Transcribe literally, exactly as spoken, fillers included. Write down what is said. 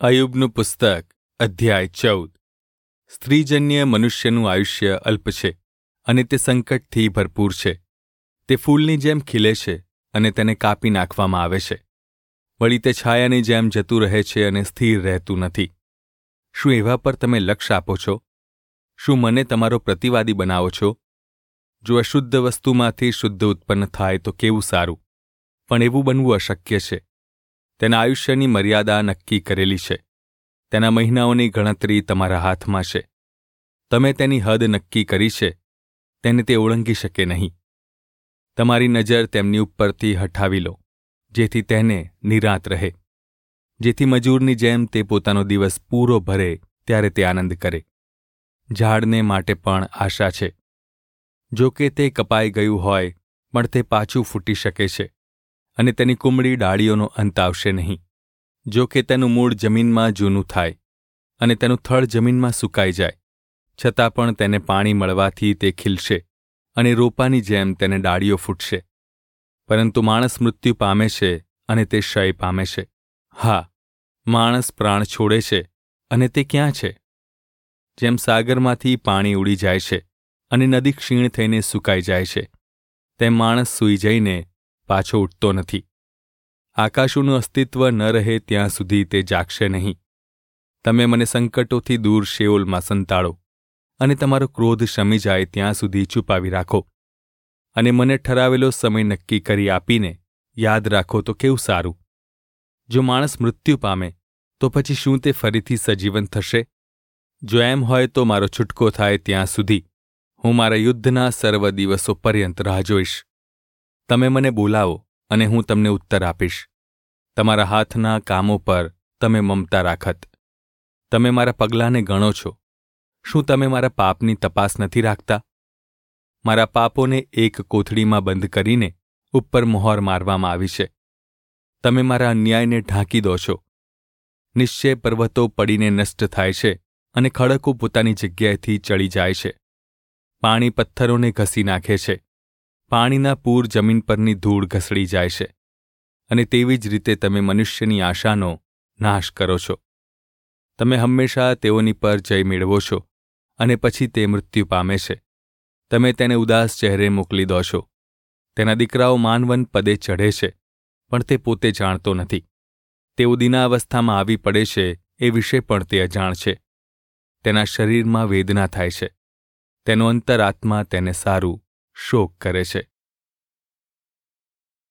અયુબનું પુસ્તક અધ્યાય ચૌદ. સ્ત્રીજન્ય મનુષ્યનું આયુષ્ય અલ્પ છે અને તે સંકટથી ભરપૂર છે. તે ફૂલની જેમ ખીલે છે અને તેને કાપી નાખવામાં આવે છે. વળી તે છાયાની જેમ જતું રહે છે અને સ્થિર રહેતું નથી. શું એવા પર તમે લક્ષ્ય આપો છો? શું મને તમારો પ્રતિવાદી બનાવો છો? જો અશુદ્ધ વસ્તુમાંથી શુદ્ધ ઉત્પન્ન થાય તો કેવું સારું, પણ એવું બનવું અશક્ય છે. તેના આયુષ્યની મર્યાદા નક્કી કરેલી છે. તેના મહિનાઓની ગણતરી તમારા હાથમાં છે. તમે તેની હદ નક્કી કરી છે, તેને તે ઓળંગી શકે નહીં. તમારી નજર તેમની ઉપરથી હટાવી લો, જેથી તેને નિરાંત રહે, જેથી મજૂરની જેમ તે પોતાનો દિવસ પૂરો ભરે ત્યારે તે આનંદ કરે. ઝાડને માટે પણ આશા છે. જો કે તે કપાઈ ગયું હોય પણ તે પાછું ફૂટી શકે છે, અને તેની કુમળી ડાળીઓનો અંત આવશે નહીં. જો કે તેનું મૂળ જમીનમાં જૂનું થાય અને તેનું થડ જમીનમાં સુકાઈ જાય, છતાં પણ તેને પાણી મળવાથી તે ખીલશે અને રોપાની જેમ તેને ડાળીઓ ફૂટશે. પરંતુ માણસ મૃત્યુ પામે છે અને તે ક્ષય પામે છે. હા, માણસ પ્રાણ છોડે છે અને તે ક્યાં છે? જેમ સાગરમાંથી પાણી ઉડી જાય છે અને નદી ક્ષીણ થઈને સુકાઈ જાય છે, તેમ માણસ સૂઈ જઈને પાછો ઉઠતો નથી. આકાશોનું અસ્તિત્વ ન રહે ત્યાં સુધી તે જાગશે નહીં. તમે મને સંકટોથી દૂર શેઓલમાં સંતાડો અને તમારો ક્રોધ શમી જાય ત્યાં સુધી છુપાવી રાખો. અને મને ઠરાવેલો સમય નક્કી કરી આપીને યાદ રાખો તો કેવું સારું. જો માણસ મૃત્યુ પામે તો પછી શું તે ફરીથી સજીવન થશે? જો એમ હોય તો મારો છૂટકો થાય ત્યાં સુધી હું મારા યુદ્ધના સર્વ દિવસો પર્યંત રાહ જોઈશ. તમે મને બોલાવો અને હું તમને ઉત્તર આપીશ. તમારા હાથના કામો પર તમે મમતા રાખત. તમે મારા પગલાંને ગણો છો. શું તમે મારા પાપની તપાસ નથી રાખતા? મારા પાપોને એક કોથળીમાં બંધ કરીને ઉપર મોહર મારવામાં આવી છે. તમે મારા અન્યાયને ઢાંકી દો છો. નિશ્ચય પર્વતો પડીને નષ્ટ થાય છે અને ખડકો પોતાની જગ્યાએથી ચડી જાય છે. પાણી પથ્થરોને ઘસી નાખે છે. પાણીના પૂર જમીન પરની ધૂળ ઘસડી જાય છે. અને તેવી જ રીતે તમે મનુષ્યની આશાનો નાશ કરો છો. તમે હંમેશા તેઓની પર જય મેળવો છો અને પછી તે મૃત્યુ પામે છે. તમે તેને ઉદાસ ચહેરે મોકલી દો છો. તેના દીકરાઓ માનવન પદે ચઢે છે, પણ તે પોતે જાણતો નથી. તેઓ દીનાવસ્થામાં આવી પડે છે એ વિશે પણ તે અજાણ છે. તેના શરીરમાં વેદના થાય છે. તેનો અંતરાત્મા તેને સારું શોક કરે છે.